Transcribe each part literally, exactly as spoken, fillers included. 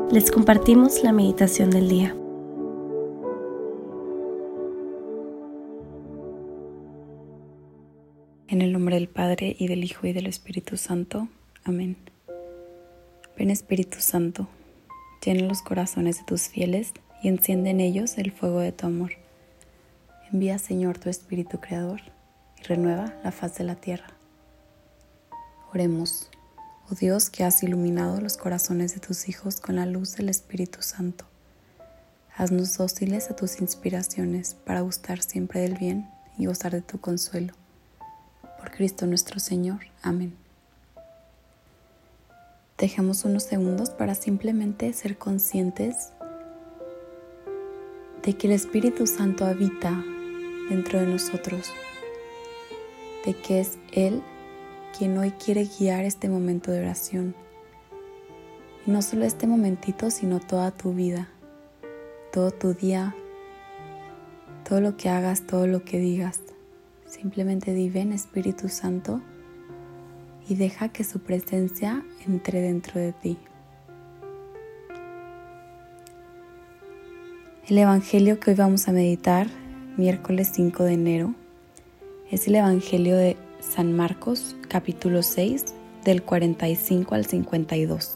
Les compartimos la meditación del día. En el nombre del Padre, y del Hijo, y del Espíritu Santo. Amén. Ven, Espíritu Santo, llena los corazones de tus fieles y enciende en ellos el fuego de tu amor. Envía, Señor, tu Espíritu Creador y renueva la faz de la tierra. Oremos. Oh Dios, que has iluminado los corazones de tus hijos con la luz del Espíritu Santo, haznos dóciles a tus inspiraciones para gustar siempre del bien y gozar de tu consuelo. Por Cristo nuestro Señor. Amén. Dejemos unos segundos para simplemente ser conscientes de que el Espíritu Santo habita dentro de nosotros, de que es Él quien hoy quiere guiar este momento de oración. Y no solo este momentito, sino toda tu vida, todo tu día, todo lo que hagas, todo lo que digas. Simplemente di: ven, Espíritu Santo, y deja que su presencia entre dentro de ti. El Evangelio que hoy vamos a meditar, miércoles cinco de enero, es el Evangelio de San Marcos, capítulo seis, del cuarenta y cinco al cincuenta y dos.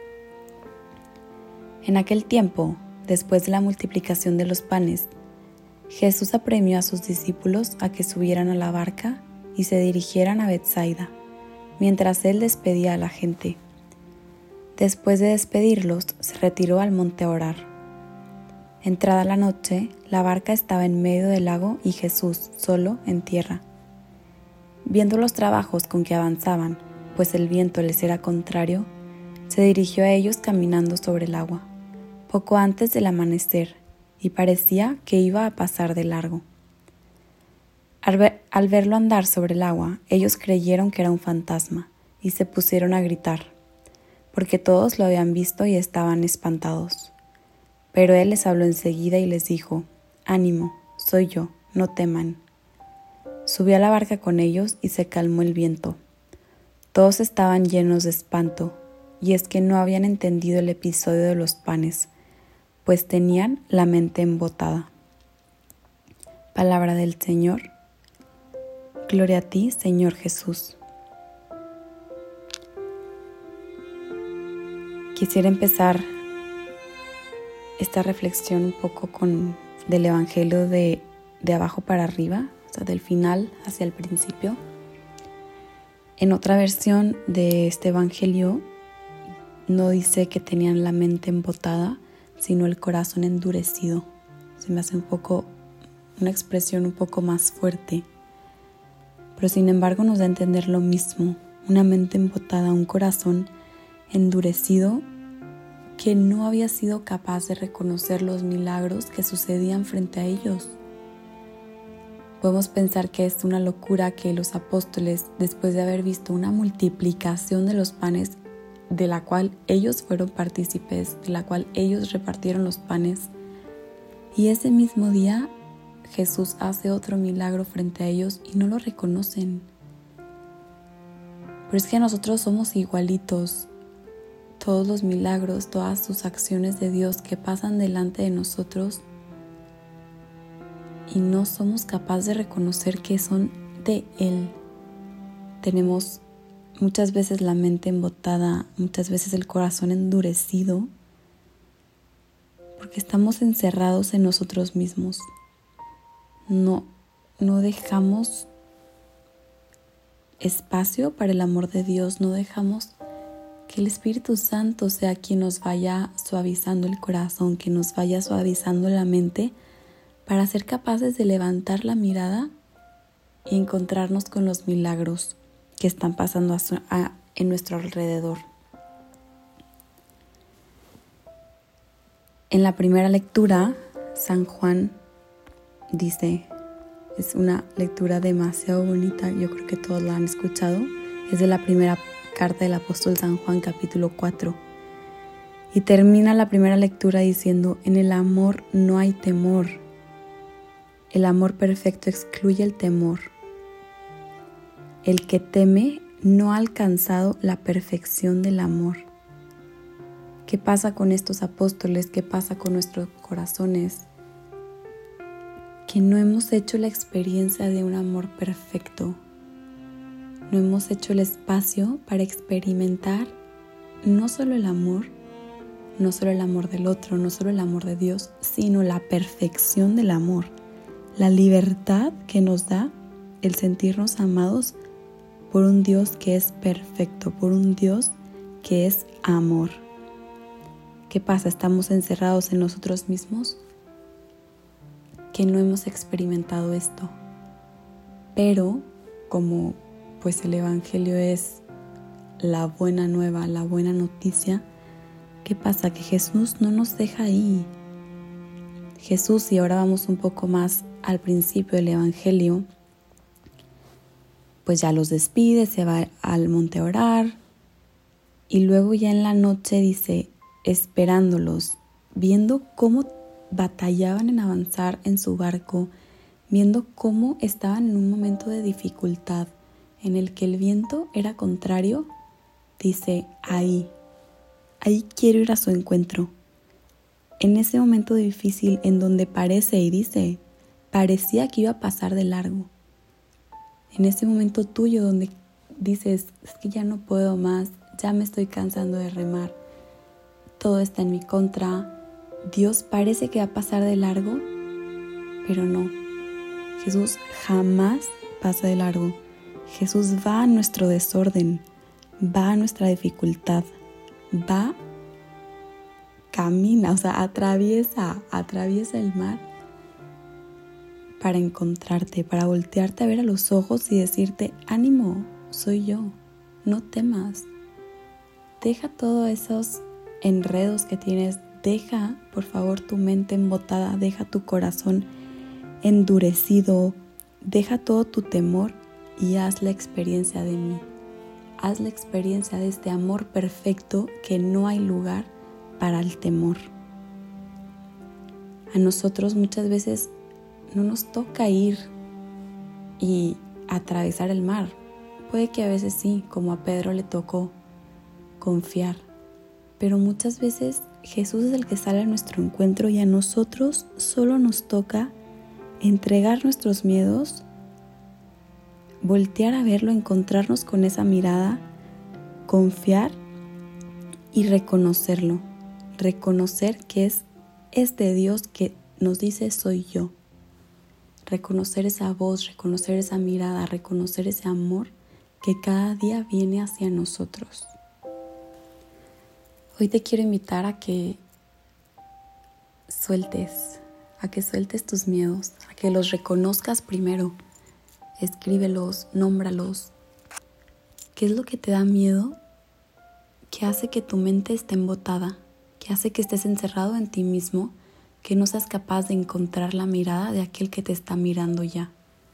En aquel tiempo, después de la multiplicación de los panes, Jesús apremió a sus discípulos a que subieran a la barca y se dirigieran a Betsaida, mientras él despedía a la gente. Después de despedirlos, se retiró al monte a orar. Entrada la noche, la barca estaba en medio del lago y Jesús solo en tierra. Viendo los trabajos con que avanzaban, pues el viento les era contrario, se dirigió a ellos caminando sobre el agua, poco antes del amanecer, y parecía que iba a pasar de largo. Al, ver, al verlo andar sobre el agua, ellos creyeron que era un fantasma, y se pusieron a gritar, porque todos lo habían visto y estaban espantados. Pero él les habló enseguida y les dijo: «Ánimo, soy yo, no teman». Subió a la barca con ellos y se calmó el viento. Todos estaban llenos de espanto, y es que no habían entendido el episodio de los panes, pues tenían la mente embotada. Palabra del Señor. Gloria a ti, Señor Jesús. Quisiera empezar esta reflexión un poco con del Evangelio de, de abajo para arriba, o sea, del final hacia el principio. En otra versión de este Evangelio no dice que tenían la mente embotada, sino el corazón endurecido. Se me hace un poco, una expresión un poco más fuerte, pero sin embargo nos da a entender lo mismo: una mente embotada, un corazón endurecido que no había sido capaz de reconocer los milagros que sucedían frente a ellos. Podemos pensar que es una locura que los apóstoles, después de haber visto una multiplicación de los panes, de la cual ellos fueron partícipes, de la cual ellos repartieron los panes, y ese mismo día Jesús hace otro milagro frente a ellos y no lo reconocen. Pero es que nosotros somos igualitos. Todos los milagros, todas sus acciones de Dios que pasan delante de nosotros, y no somos capaces de reconocer que son de Él. Tenemos muchas veces la mente embotada, muchas veces el corazón endurecido, porque estamos encerrados en nosotros mismos. No, no dejamos espacio para el amor de Dios, no dejamos que el Espíritu Santo sea quien nos vaya suavizando el corazón, que nos vaya suavizando la mente, para ser capaces de levantar la mirada y encontrarnos con los milagros que están pasando a su, a, en nuestro alrededor. En la primera lectura, San Juan dice, es una lectura demasiado bonita, yo creo que todos la han escuchado, es de la primera carta del apóstol San Juan, capítulo cuatro, y termina la primera lectura diciendo: en el amor no hay temor, el amor perfecto excluye el temor. El que teme no ha alcanzado la perfección del amor. ¿Qué pasa con estos apóstoles? ¿Qué pasa con nuestros corazones? Que no hemos hecho la experiencia de un amor perfecto. No hemos hecho el espacio para experimentar no solo el amor, no solo el amor del otro, no solo el amor de Dios, sino la perfección del amor, la libertad que nos da el sentirnos amados por un Dios que es perfecto, por un Dios que es amor. ¿Qué pasa? ¿Estamos encerrados en nosotros mismos? Que no hemos experimentado esto. Pero como pues el Evangelio es la buena nueva, la buena noticia, ¿qué pasa? Que Jesús no nos deja ahí. Jesús, y ahora vamos un poco más al principio del Evangelio, pues ya los despide, se va al monte a orar, y luego ya en la noche dice, esperándolos, viendo cómo batallaban en avanzar en su barco, viendo cómo estaban en un momento de dificultad, en el que el viento era contrario, dice, ahí, ahí quiero ir a su encuentro. En ese momento difícil en donde parece, y dice, parecía que iba a pasar de largo. En ese momento tuyo donde dices, es que ya no puedo más, ya me estoy cansando de remar, todo está en mi contra, Dios parece que va a pasar de largo, pero no. Jesús jamás pasa de largo. Jesús va a nuestro desorden, va a nuestra dificultad, va, camina, o sea, atraviesa, atraviesa el mar para encontrarte, para voltearte a ver a los ojos y decirte, ánimo, soy yo, no temas. Deja todos esos enredos que tienes, deja por favor tu mente embotada, deja tu corazón endurecido, deja todo tu temor y haz la experiencia de mí. Haz la experiencia de este amor perfecto que no hay lugar para el temor. A nosotros muchas veces no nos toca ir y atravesar el mar. Puede que a veces sí, como a Pedro le tocó confiar, pero muchas veces Jesús es el que sale a nuestro encuentro y a nosotros solo nos toca entregar nuestros miedos, voltear a verlo, encontrarnos con esa mirada, confiar y reconocerlo, reconocer que es este Dios que nos dice soy yo, reconocer esa voz, reconocer esa mirada, reconocer ese amor que cada día viene hacia nosotros. Hoy te quiero invitar a que sueltes, a que sueltes tus miedos, a que los reconozcas primero. Escríbelos, nómbralos. ¿Qué es lo que te da miedo? ¿Qué hace que tu mente esté embotada? ¿Qué hace que estés encerrado en ti mismo? Que no seas capaz de encontrar la mirada de aquel que te está mirando ya.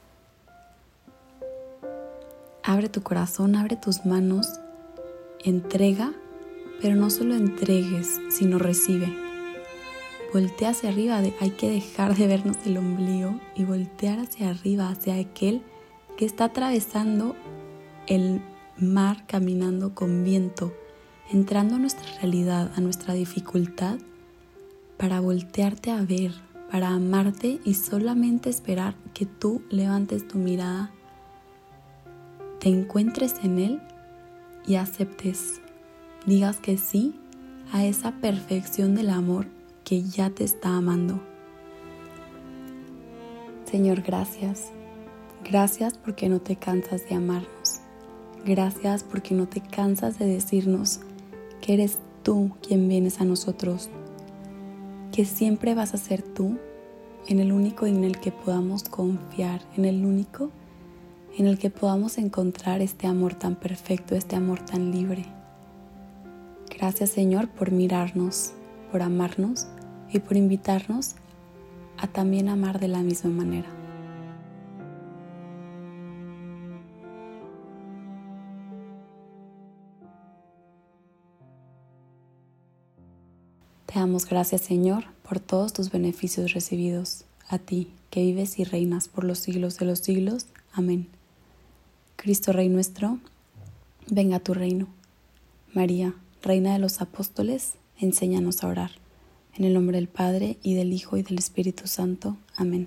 Abre tu corazón, abre tus manos, entrega, pero no solo entregues, sino recibe. Voltea hacia arriba, de, hay que dejar de vernos el ombligo y voltear hacia arriba, hacia aquel que está atravesando el mar caminando con viento, entrando a nuestra realidad, a nuestra dificultad, para voltearte a ver, para amarte y solamente esperar que tú levantes tu mirada, te encuentres en Él y aceptes, digas que sí a esa perfección del amor que ya te está amando. Señor, gracias. Gracias porque no te cansas de amarnos. Gracias porque no te cansas de decirnos que eres tú quien vienes a nosotros, que siempre vas a ser tú en el único en el que podamos confiar, en el único en el que podamos encontrar este amor tan perfecto, este amor tan libre. Gracias, Señor, por mirarnos, por amarnos y por invitarnos a también amar de la misma manera. Te damos gracias, Señor, por todos tus beneficios recibidos, a ti, que vives y reinas por los siglos de los siglos. Amén. Cristo Rey nuestro, venga a tu reino. María, Reina de los Apóstoles, enséñanos a orar. En el nombre del Padre, y del Hijo, y del Espíritu Santo. Amén.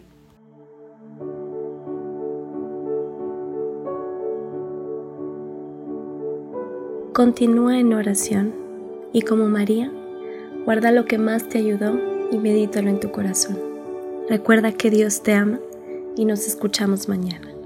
Continúa en oración y, como María, guarda lo que más te ayudó y medítalo en tu corazón. Recuerda que Dios te ama y nos escuchamos mañana.